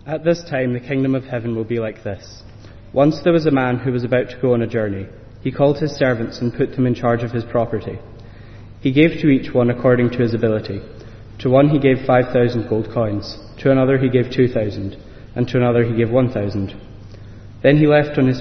At this time, the kingdom of heaven will be like this. Once there was a man who was about to go on a journey. He called his servants and put them in charge of his property. He gave to each one according to his ability. To one he gave 5,000 gold coins, to another he gave 2,000, and to another he gave 1,000. Then he left on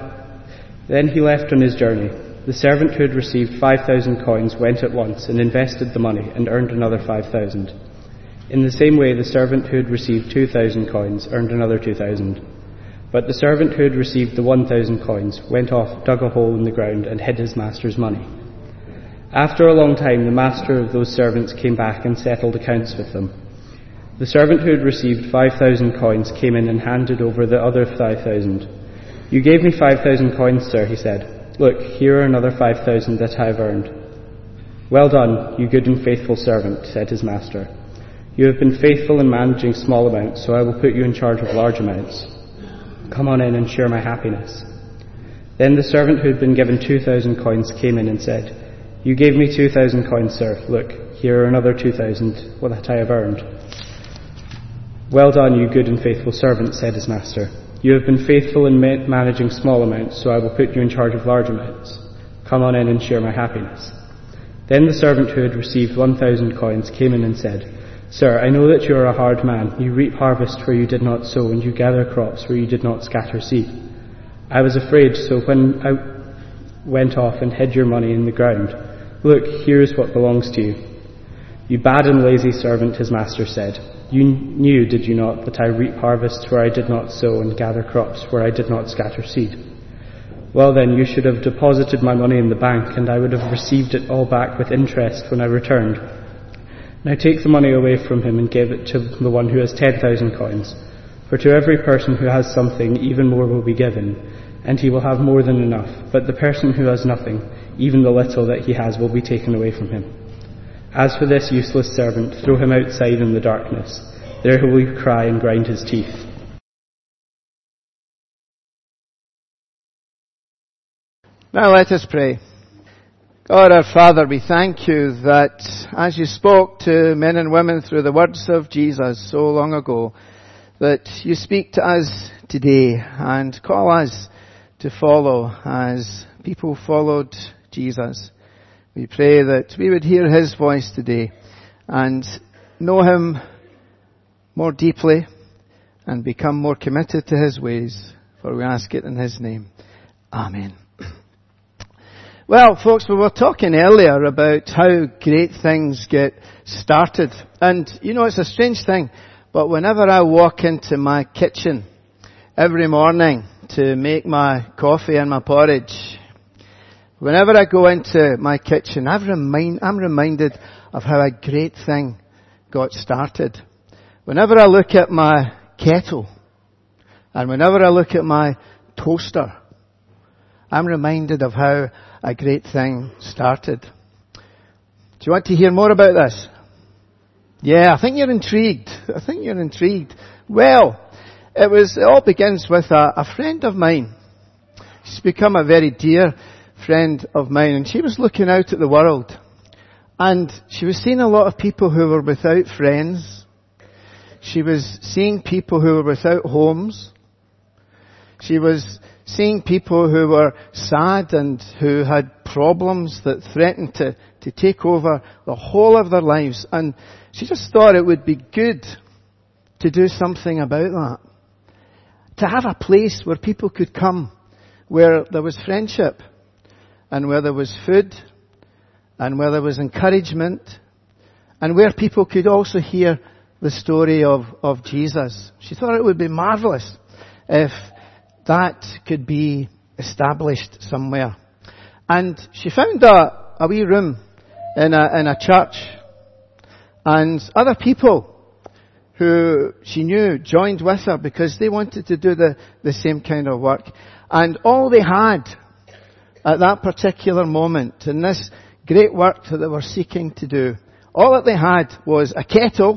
his journey. The servant who had received 5,000 coins went at once and invested the money and earned another 5,000. In the same way, the servant who had received 2,000 coins earned another 2,000. But the servant who had received the 1,000 coins went off, dug a hole in the ground, and hid his master's money. After a long time, the master of those servants came back and settled accounts with them. The servant who had received 5,000 coins came in and handed over the other 5,000. You gave me 5,000 coins, sir, he said. Look, here are another 5,000 that I have earned. Well done, you good and faithful servant, said his master. You have been faithful in managing small amounts, so I will put you in charge of large amounts. Come on in and share my happiness. Then the servant who had been given 2,000 coins came in and said, You gave me 2,000 coins, sir. Look, here are another 2,000 that I have earned. Well done, you good and faithful servant, said his master. You have been faithful in managing small amounts, so I will put you in charge of large amounts. Come on in and share my happiness. Then the servant who had received 1,000 coins came in and said, Sir, I know that you are a hard man. You reap harvest where you did not sow, and you gather crops where you did not scatter seed. I was afraid, so when I went off and hid your money in the ground, look, here is what belongs to you. You bad and lazy servant, his master said. You knew, did you not, that I reap harvests where I did not sow and gather crops where I did not scatter seed? Well then, you should have deposited my money in the bank, and I would have received it all back with interest when I returned. Now take the money away from him and give it to the one who has 10,000 coins. For to every person who has something, even more will be given, and he will have more than enough. But the person who has nothing, even the little that he has, will be taken away from him. As for this useless servant, throw him outside in the darkness. There he will cry and grind his teeth. Now let us pray. God our Father, we thank you that as you spoke to men and women through the words of Jesus so long ago, that you speak to us today and call us to follow as people followed Jesus. We pray that we would hear his voice today and know him more deeply and become more committed to his ways. For we ask it in his name. Amen. Well, folks, we were talking earlier about how great things get started. And, you know, it's a strange thing, but whenever I walk into my kitchen every morning to make my coffee and my porridge, whenever I go into my kitchen, I'm reminded of how a great thing got started. Whenever I look at my kettle, and whenever I look at my toaster, I'm reminded of how a great thing started. Do you want to hear more about this? Yeah, I think you're intrigued. Well, it all begins with a friend of mine. She's become a very dear friend of mine, and she was looking out at the world, and she was seeing a lot of people who were without friends. She was seeing people who were without homes. She was seeing people who were sad and who had problems that threatened to take over the whole of their lives. And she just thought it would be good to do something about that. To have a place where people could come, where there was friendship, and where there was food, and where there was encouragement, and where people could also hear the story of Jesus. She thought it would be marvellous if that could be established somewhere. And she found a wee room in a church. And other people who she knew joined with her because they wanted to do the same kind of work. And all they had at that particular moment in this great work that they were seeking to do, all that they had was a kettle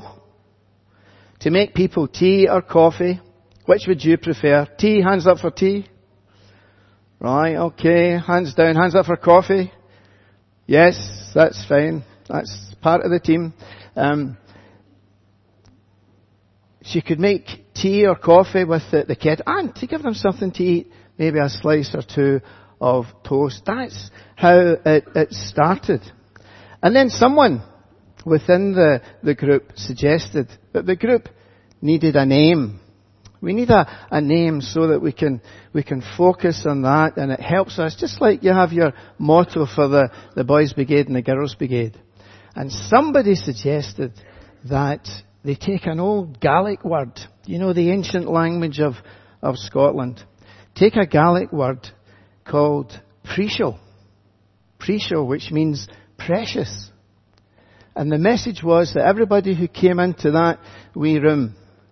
to make people tea or coffee. Which would you prefer? Tea, hands up for tea. Right, okay. Hands down, hands up for coffee. Yes, that's fine. That's part of the team. She could make tea or coffee with the kettle, and to give them something to eat, maybe a slice or two of toast. That's how it started. And then someone within the group suggested that the group needed a name. We need a name so that we can focus on that, and it helps us, just like you have your motto for the Boys Brigade and the Girls Brigade. And somebody suggested that they take an old Gaelic word, you know, the ancient language of Scotland. Take a Gaelic word called Príseal. Príseal, which means precious. And the message was that everybody who came into that wee room,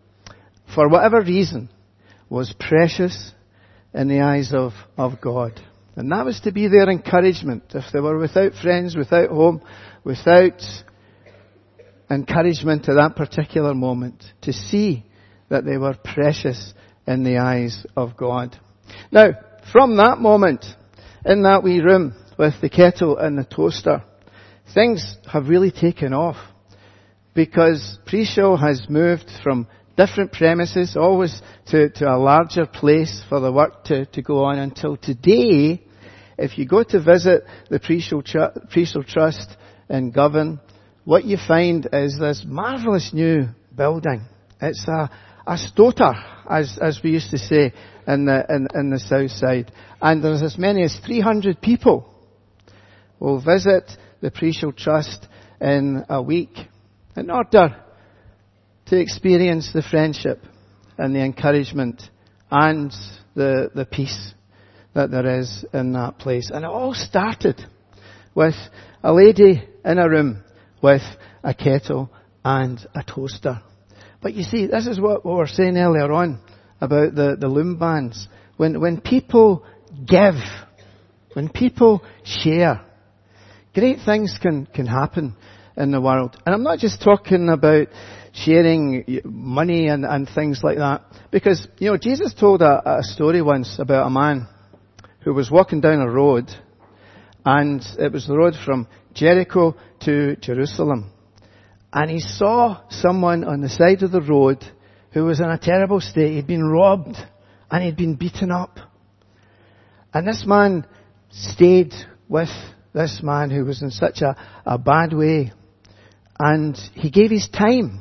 for whatever reason, was precious in the eyes of God. And that was to be their encouragement. If they were without friends, without home, without encouragement at that particular moment, to see that they were precious in the eyes of God. Now, from that moment, in that wee room with the kettle and the toaster, things have really taken off, because Príseal has moved from different premises, always to a larger place for the work to go on, until today, if you go to visit the Príseal Trust in Govan, what you find is this marvellous new building. It's a stoter, as we used to say in the south side. And there's as many as 300 people will visit the Príseal Trust in a week in order to experience the friendship and the encouragement and the peace that there is in that place. And it all started with a lady in a room with a kettle and a toaster. But you see, this is what we were saying earlier on about the loom bands. When people give, when people share, great things can happen in the world. And I'm not just talking about sharing money and things like that. Because, you know, Jesus told a story once about a man who was walking down a road, and it was the road from Jericho to Jerusalem. And he saw someone on the side of the road who was in a terrible state. He'd been robbed and he'd been beaten up. And this man stayed with this man who was in such a bad way. And he gave his time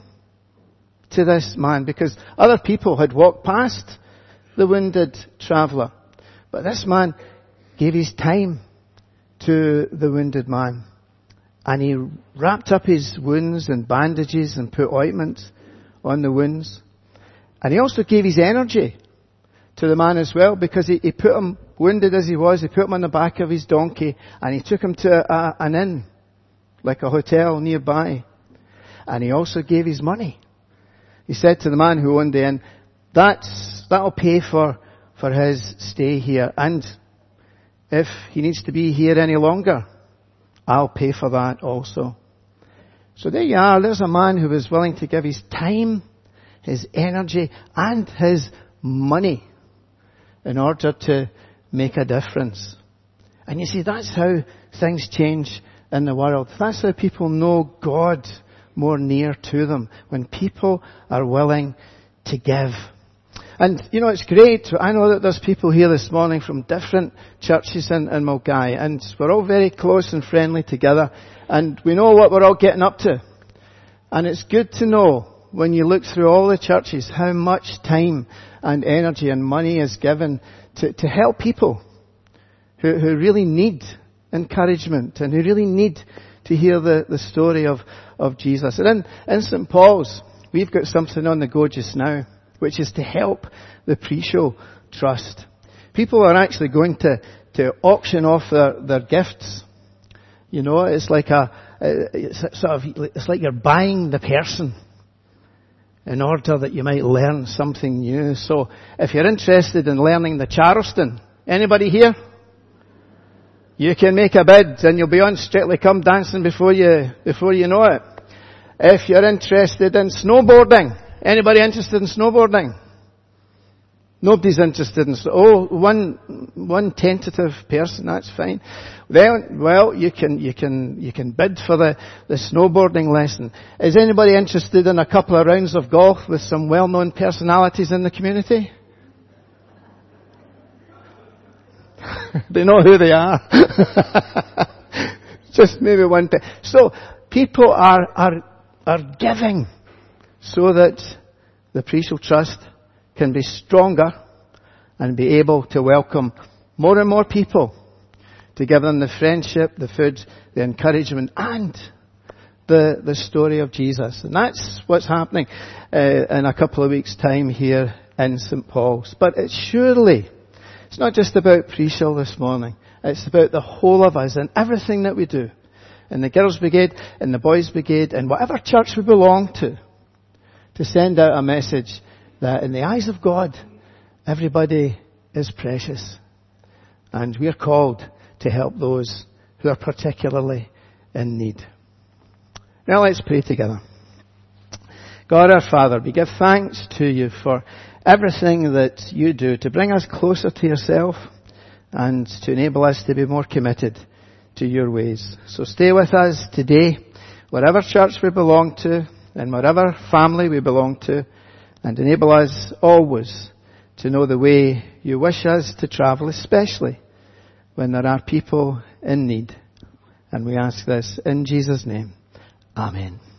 to this man, because other people had walked past the wounded traveller. But this man gave his time to the wounded man. And he wrapped up his wounds in bandages and put ointment on the wounds. And he also gave his energy to the man as well, because he put him, wounded as he was, he put him on the back of his donkey and he took him to an inn, like a hotel nearby. And he also gave his money. He said to the man who owned the inn, that'll pay for his stay here. And if he needs to be here any longer, I'll pay for that also. So there you are. There's a man who was willing to give his time, his energy, and his money in order to make a difference. And you see, that's how things change in the world. That's how people know God more near to them, when people are willing to give. And, you know, it's great. I know that there's people here this morning from different churches in Milngavie, and we're all very close and friendly together, and we know what we're all getting up to. And it's good to know, when you look through all the churches, how much time and energy and money is given to help people who really need encouragement and who really need to hear the story of Jesus. And in St. Paul's, we've got something on the go just now, which is to help the Príseal Trust. People are actually going to auction off their gifts. You know, it's like it's like you're buying the person in order that you might learn something new. So if you're interested in learning the Charleston, anybody here? You can make a bid and you'll be on Strictly Come Dancing before you know it. If you're interested in snowboarding, anybody interested in snowboarding? Nobody's interested in, one tentative person, that's fine. Well, you can bid for the snowboarding lesson. Is anybody interested in a couple of rounds of golf with some well-known personalities in the community? They know who they are. Just maybe one thing. So, people are giving so that the Preshill Trust can be stronger and be able to welcome more and more people, to give them the friendship, the food, the encouragement, and the story of Jesus. And that's what's happening in a couple of weeks' time here in St. Paul's. But it's not just about Preshill this morning. It's about the whole of us and everything that we do. In the Girls' Brigade, in the Boys' Brigade, in whatever church we belong to send out a message that in the eyes of God, everybody is precious. And we are called to help those who are particularly in need. Now let's pray together. God our Father, we give thanks to you for everything that you do to bring us closer to yourself and to enable us to be more committed to your ways. So stay with us today, whatever church we belong to and whatever family we belong to, and enable us always to know the way you wish us to travel, especially when there are people in need. And we ask this in Jesus' name. Amen.